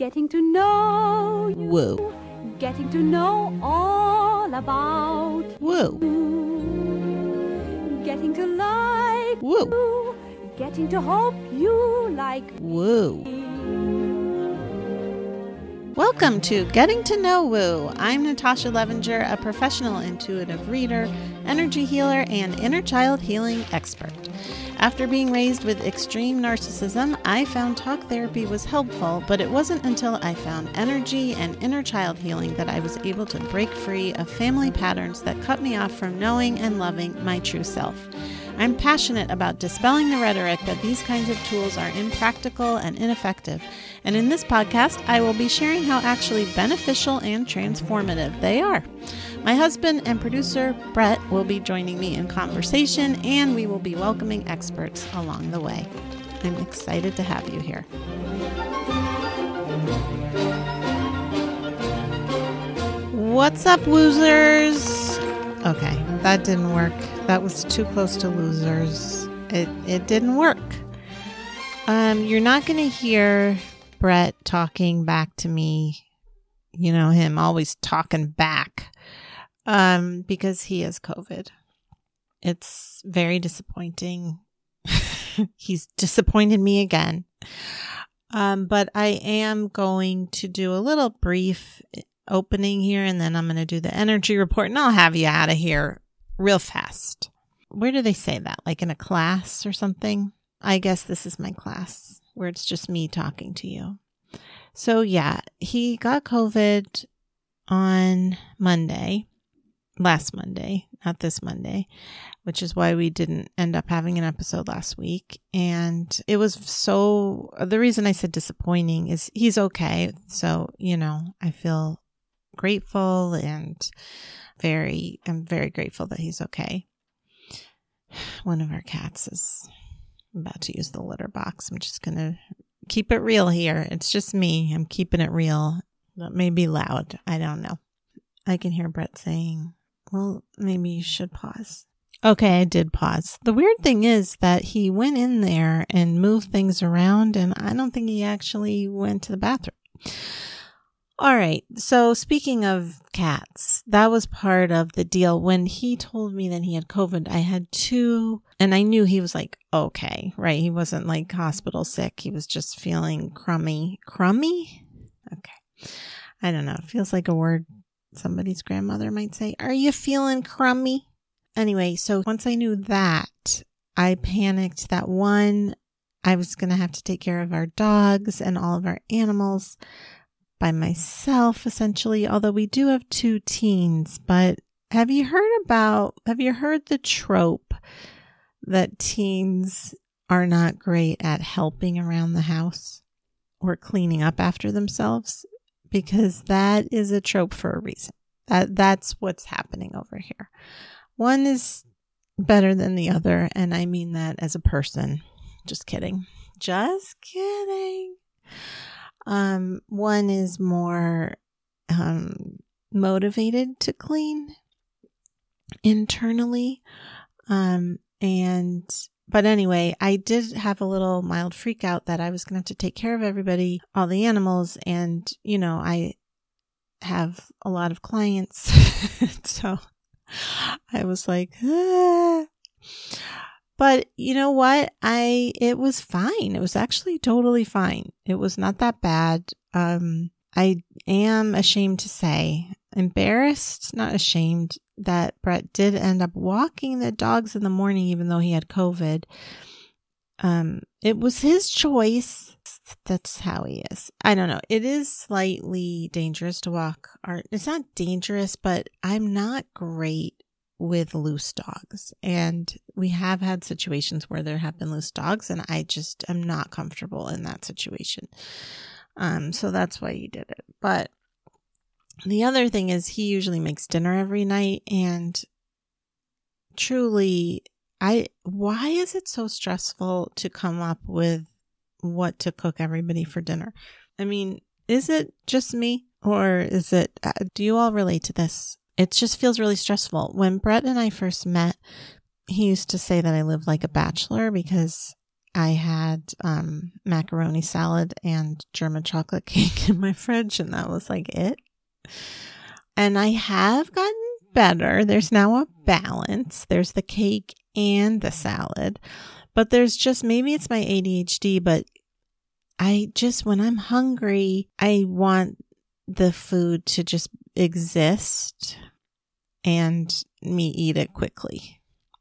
Getting to know you. Whoa. Getting to know all about Whoa. you. Getting to like Whoa. you. Getting to hope you like Whoa. me. Welcome to Getting to Know Woo. I'm Natasha Levinger, a professional intuitive reader, energy healer, and inner child healing expert. After being raised with extreme narcissism, I found talk therapy was helpful, but it wasn't until I found energy and inner child healing that I was able to break free of family patterns that cut me off from knowing and loving my true self. I'm passionate about dispelling the rhetoric that these kinds of tools are impractical and ineffective. And in this podcast, I will be sharing how actually beneficial and transformative they are. My husband and producer, Brett, will be joining me in conversation, and we will be welcoming experts along the way. I'm excited to have you here. What's up, woozers? Okay, that didn't work. That was too close to losers. It didn't work. You're not going to hear Brett talking back to me. You know him always talking back. Because he has COVID. It's very disappointing. He's disappointed me again. But I am going to do a little brief opening here, and then I'm going to do the energy report, and I'll have you out of here real fast. Where do they say that? Like in a class or something? I guess this is my class where it's just me talking to you. So yeah, he got COVID on Monday. Last Monday, not this Monday, which is why we didn't end up having an episode last week. And it was the reason I said disappointing is he's okay. So, I feel grateful and I'm very grateful that he's okay. One of our cats is about to use the litter box. I'm just going to keep it real here. It's just me. I'm keeping it real. That may be loud. I don't know. I can hear Brett saying, well, maybe you should pause. Okay, I did pause. The weird thing is that he went in there and moved things around, and I don't think he actually went to the bathroom. All right, so speaking of cats, that was part of the deal. When he told me that he had COVID, I had two, and I knew he was like, okay, right? He wasn't like hospital sick. He was just feeling crummy. Crummy? Okay. I don't know. It feels like a word somebody's grandmother might say, are you feeling crummy? Anyway, so once I knew that, I panicked that I was going to have to take care of our dogs and all of our animals by myself, essentially, although we do have two teens. But have you heard the trope that teens are not great at helping around the house or cleaning up after themselves? Because that is a trope for a reason. That's what's happening over here. One is better than the other, and I mean that as a person. Just kidding. Just kidding. One is more motivated to clean internally. But anyway, I did have a little mild freak out that I was going to have to take care of everybody, all the animals. And, I have a lot of clients. So I was like, ah. But you know what? It was fine. It was actually totally fine. It was not that bad. I am ashamed to say, embarrassed, not ashamed, that Brett did end up walking the dogs in the morning, even though he had COVID. It was his choice. That's how he is. I don't know. It is slightly dangerous to walk. It's not dangerous, but I'm not great with loose dogs. And we have had situations where there have been loose dogs, and I just am not comfortable in that situation. So that's why he did it. But the other thing is he usually makes dinner every night, and truly, why is it so stressful to come up with what to cook everybody for dinner? I mean, is it just me, or is it, do you all relate to this? It just feels really stressful. When Brett and I first met, he used to say that I lived like a bachelor because I had macaroni salad and German chocolate cake in my fridge, and that was like it. And I have gotten better. There's now a balance. There's the cake and the salad. But there's just, maybe it's my ADHD, but when I'm hungry, I want the food to just exist and me eat it quickly.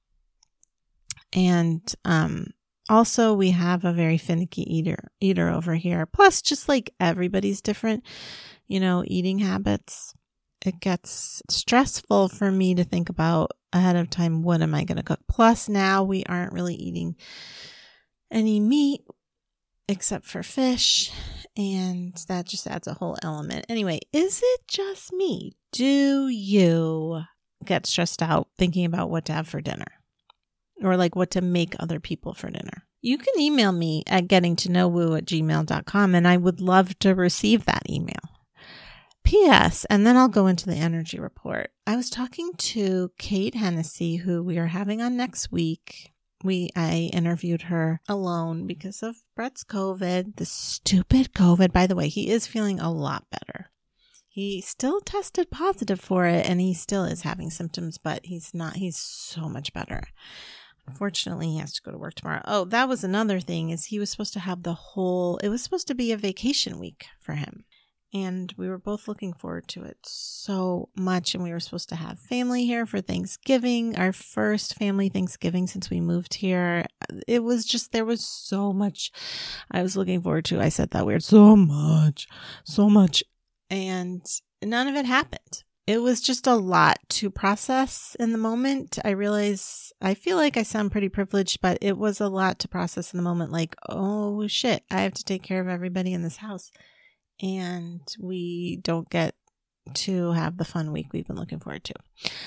And also we have a very finicky eater over here. Plus, just like everybody's different, eating habits. It gets stressful for me to think about ahead of time, what am I going to cook? Plus, now we aren't really eating any meat except for fish, and that just adds a whole element. Anyway, is it just me? Do you get stressed out thinking about what to have for dinner? Or like what to make other people for dinner? You can email me at gettingtoknowwoo@gmail.com, and I would love to receive that email. P.S. And then I'll go into the energy report. I was talking to Kate Hennessy, who we are having on next week. I interviewed her alone because of Brett's COVID, the stupid COVID. By the way, he is feeling a lot better. He still tested positive for it, and he still is having symptoms, but he's so much better. Unfortunately, he has to go to work tomorrow. Oh, that was another thing, is he was supposed to have it was supposed to be a vacation week for him. And we were both looking forward to it so much. And we were supposed to have family here for Thanksgiving, our first family Thanksgiving since we moved here. It was just, there was so much I was looking forward to. I said that weird, so much. And none of it happened. It was just a lot to process in the moment. I feel like I sound pretty privileged, but it was a lot to process in the moment. Like, oh shit, I have to take care of everybody in this house. And we don't get to have the fun week we've been looking forward to.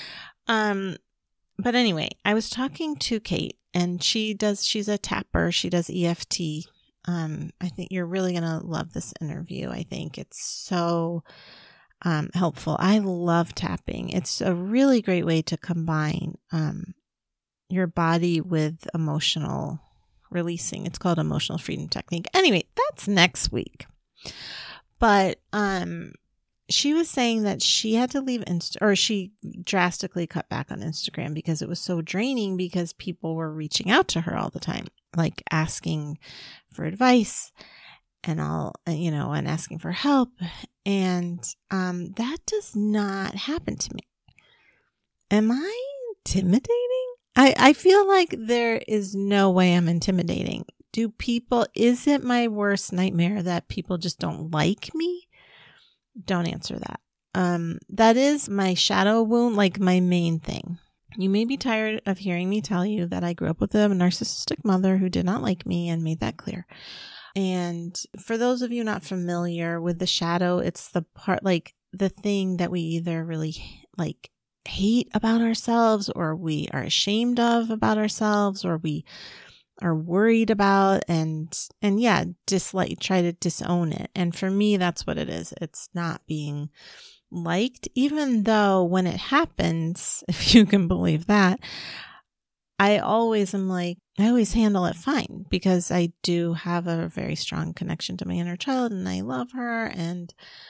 But anyway, I was talking to Kate, and she's a tapper. She does EFT. I think you're really going to love this interview. I think it's so helpful. I love tapping. It's a really great way to combine your body with emotional releasing. It's called Emotional Freedom Technique. Anyway, that's next week. But she was saying that she had to leave she drastically cut back on Instagram because it was so draining, because people were reaching out to her all the time, like asking for advice and and asking for help. And that does not happen to me. Am I intimidating? I feel like there is no way I'm intimidating. Is it my worst nightmare that people just don't like me? Don't answer that. That is my shadow wound, like my main thing. You may be tired of hearing me tell you that I grew up with a narcissistic mother who did not like me and made that clear. And for those of you not familiar with the shadow, it's the part, like the thing that we either really like hate about ourselves, or we are ashamed of about ourselves, or we are worried about, and try to disown it. And for me, that's what it is. It's not being liked, even though when it happens, if you can believe that, I always handle it fine, because I do have a very strong connection to my inner child, and I love her. And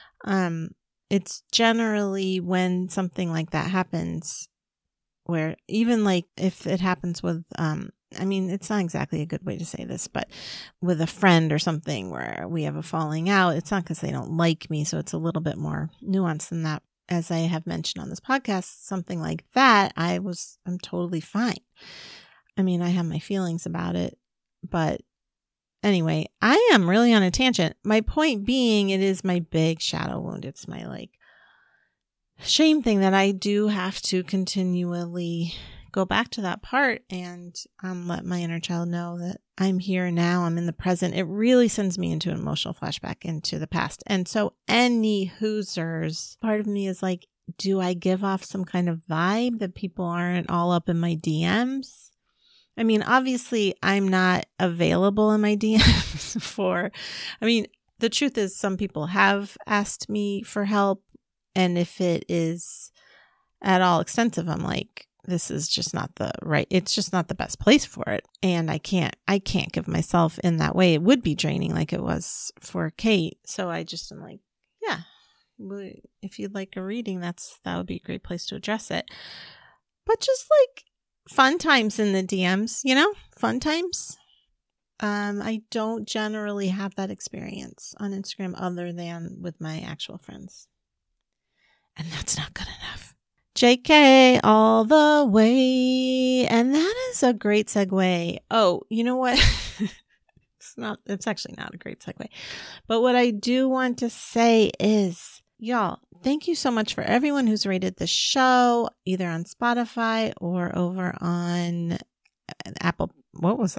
it's generally when something like that happens, where even like if it happens with it's not exactly a good way to say this, but with a friend or something where we have a falling out, it's not because they don't like me. So it's a little bit more nuanced than that. As I have mentioned on this podcast, something like that, I'm totally fine. I mean, I have my feelings about it, but anyway, I am really on a tangent. My point being, it is my big shadow wound. It's my shame thing that I do have to continually go back to that part and let my inner child know that I'm here now, I'm in the present. It really sends me into an emotional flashback into the past. And so any Hoosers, part of me is like, do I give off some kind of vibe that people aren't all up in my DMs? I mean, obviously I'm not available in my DMs the truth is some people have asked me for help. And if it is at all extensive, I'm like, this is just not it's just not the best place for it. And I can't give myself in that way. It would be draining like it was for Kate. So I just am like, yeah, if you'd like a reading, that would be a great place to address it. But just like fun times in the DMs, fun times. I don't generally have that experience on Instagram other than with my actual friends. And that's not good enough. JK all the way. And that is a great segue. Oh, you know what? It's actually not a great segue. But what I do want to say is, y'all, thank you so much for everyone who's rated the show, either on Spotify or over on Apple. What was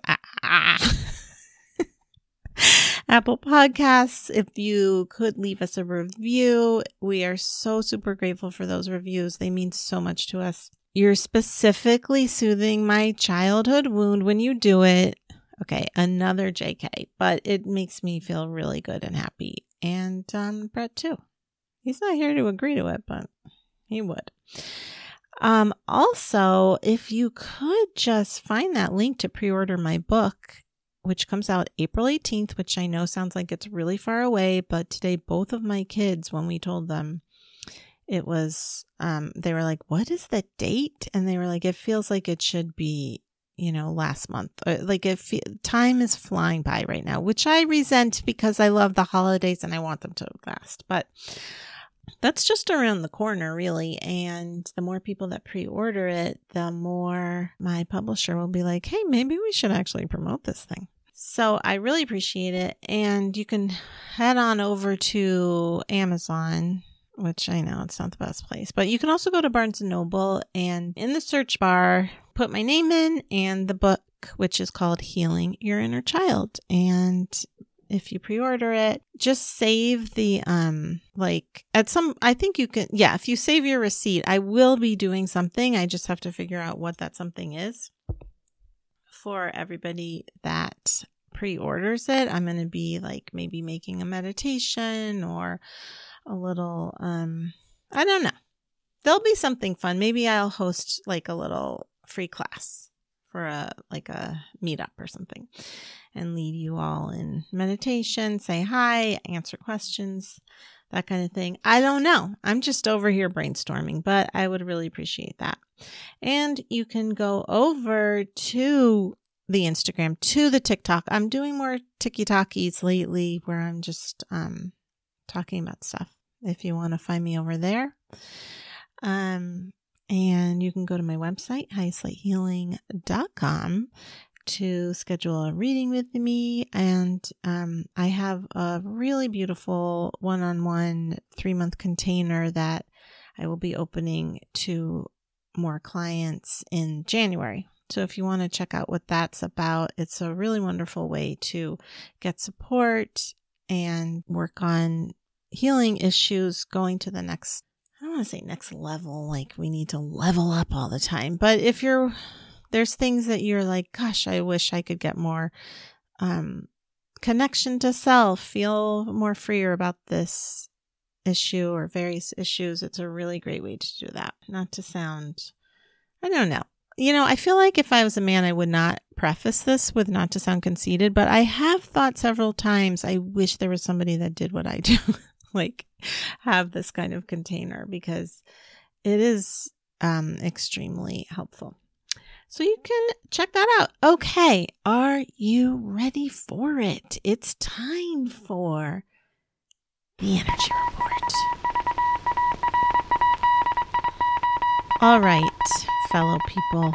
Apple Podcasts. If you could leave us a review, we are so super grateful for those reviews. They mean so much to us. You're specifically soothing my childhood wound when you do it. Okay, another JK, but it makes me feel really good and happy. And Brett too. He's not here to agree to it, but he would. Also, if you could just find that link to pre-order my book, which comes out April 18th, which I know sounds like it's really far away, but today both of my kids, when we told them it was, they were like, what is the date? And they were like, it feels like it should be, last month. Like time is flying by right now, which I resent because I love the holidays and I want them to last. But that's just around the corner, really. And the more people that pre-order it, the more my publisher will be like, hey, maybe we should actually promote this thing. So I really appreciate it. And you can head on over to Amazon, which I know it's not the best place, but you can also go to Barnes & Noble and in the search bar, put my name in and the book, which is called Healing Your Inner Child. And if you pre-order it, just save the, I think you can, if you save your receipt, I will be doing something. I just have to figure out what that something is. For everybody that pre-orders it, I'm going to be like maybe making a meditation or a little, I don't know. There'll be something fun. Maybe I'll host like a little free class for a meetup or something and lead you all in meditation, say hi, answer questions, that kind of thing. I don't know. I'm just over here brainstorming, but I would really appreciate that. And you can go over to the Instagram, to the TikTok. I'm doing more TikTokies lately where I'm just talking about stuff. If you want to find me over there. And you can go to my website, highlighthealing.com, to schedule a reading with me. And I have a really beautiful one-on-one 3-month container that I will be opening to more clients in January. So if you want to check out what that's about, it's a really wonderful way to get support and work on healing issues, going to the next, I don't want to say next level, like we need to level up all the time. But if there's things that you're like, gosh, I wish I could get more connection to self, feel more freer about this issue or various issues, it's a really great way to do that. Not to sound, I don't know. I feel like if I was a man, I would not preface this with not to sound conceited, but I have thought several times, I wish there was somebody that did what I do, like have this kind of container, because it is extremely helpful. So you can check that out. Okay. Are you ready for it? It's time for the energy report. All right, fellow people.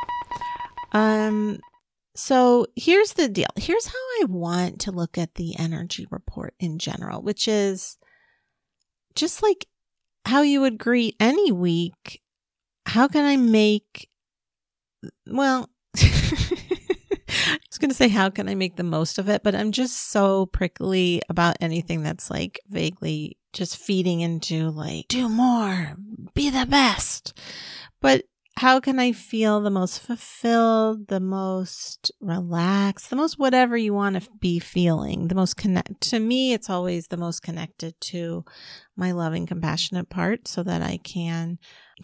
So here's the deal. Here's how I want to look at the energy report in general, which is just like how you would greet any week. How can I make, I was going to say, how can I make the most of it? But I'm just so prickly about anything that's like vaguely just feeding into like, do more, be the best. But how can I feel the most fulfilled, the most relaxed, the most whatever you want to be feeling, the most to me, it's always the most connected to my loving, compassionate part, so that I can just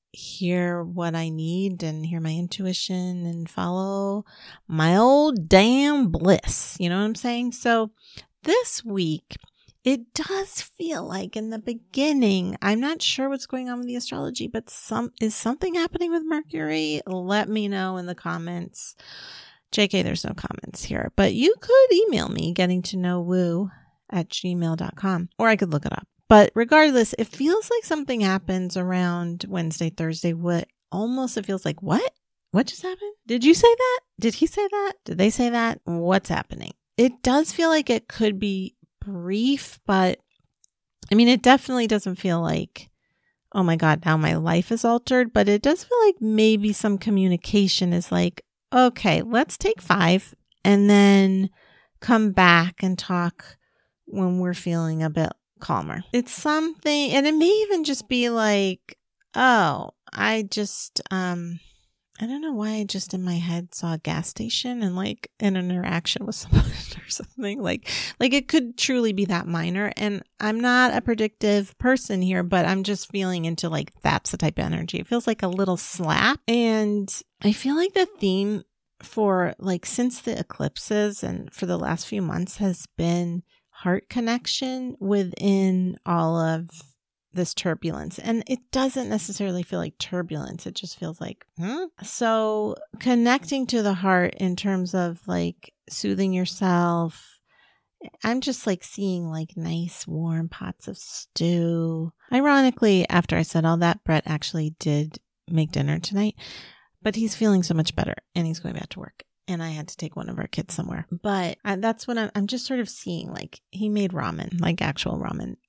hear what I need and hear my intuition and follow my old damn bliss. You know what I'm saying? So this week, it does feel like in the beginning, I'm not sure what's going on with the astrology, but is something happening with Mercury? Let me know in the comments. JK, there's no comments here, but you could email me gettingtoknowwoo@gmail.com, or I could look it up. But regardless, it feels like something happens around Wednesday, Thursday. It feels like, what? What just happened? Did you say that? Did he say that? Did they say that? What's happening? It does feel like it could be brief, but I mean, it definitely doesn't feel like, oh my God, now my life is altered. But it does feel like maybe some communication is like, okay, let's take 5 and then come back and talk when we're feeling a bit calmer. It's something, and it may even just be like, oh, I don't know why I just in my head saw a gas station and like an interaction with someone or something. Like it could truly be that minor. And I'm not a predictive person here, but I'm just feeling into like, that's the type of energy. It feels like a little slap. And I feel like the theme for like since the eclipses and for the last few months has been heart connection within all of this turbulence. And it doesn't necessarily feel like turbulence. It just feels like, So connecting to the heart in terms of like soothing yourself. I'm just like seeing like nice warm pots of stew. Ironically, after I said all that, Brett actually did make dinner tonight, but he's feeling so much better and he's going back to work. And I had to take one of our kids somewhere. But that's what I'm just sort of seeing. Like he made ramen, like actual ramen.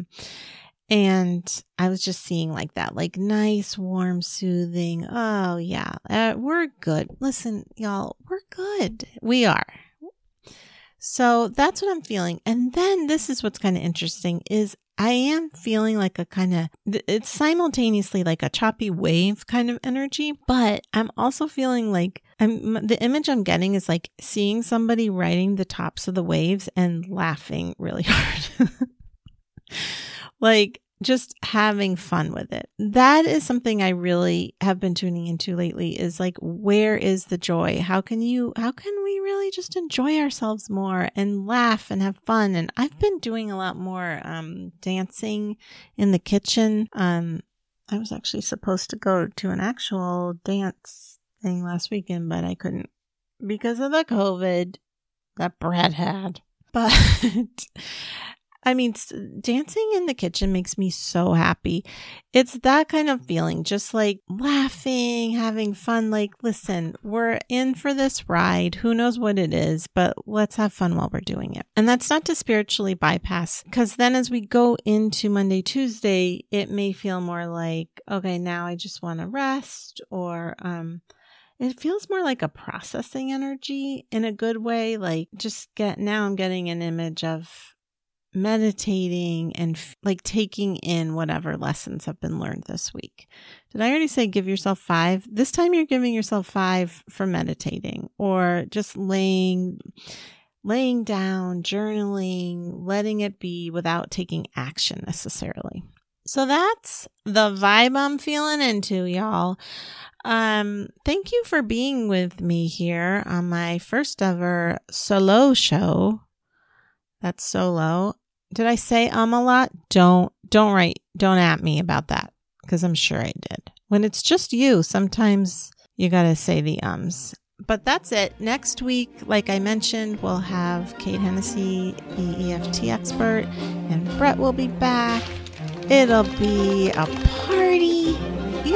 And I was just seeing like that, like nice, warm, soothing. Oh, yeah, we're good. Listen, y'all, we're good. We are. So that's what I'm feeling. And then this is what's kind of interesting is I am feeling like it's simultaneously like a choppy wave kind of energy, but I'm also feeling like the image I'm getting is like seeing somebody riding the tops of the waves and laughing really hard. Like just having fun with it. That is something I really have been tuning into lately is like, where is the joy? How can we really just enjoy ourselves more and laugh and have fun? And I've been doing a lot more dancing in the kitchen. I was actually supposed to go to an actual dance thing last weekend, but I couldn't because of the COVID that Brad had. But I mean, dancing in the kitchen makes me so happy. It's that kind of feeling, just like laughing, having fun. Like, listen, we're in for this ride. Who knows what it is, but let's have fun while we're doing it. And that's not to spiritually bypass, because then as we go into Monday, Tuesday, it may feel more like, okay, now I just want to rest, or it feels more like a processing energy in a good way. Like now I'm getting an image of meditating and like taking in whatever lessons have been learned this week. Did I already say give yourself 5? This time you're giving yourself 5 for meditating or just laying down, journaling, letting it be without taking action necessarily. So that's the vibe I'm feeling into, y'all. Thank you for being with me here on my first ever solo show. That's solo. Did I say a lot? Don't at me about that, because I'm sure I did. When it's just you, sometimes you got to say the ums. But that's it. Next week, like I mentioned, we'll have Kate Hennessy, the EFT expert, and Brett will be back. It'll be a party.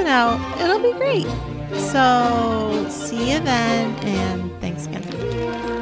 It'll be great. So see you then, and thanks again for being here.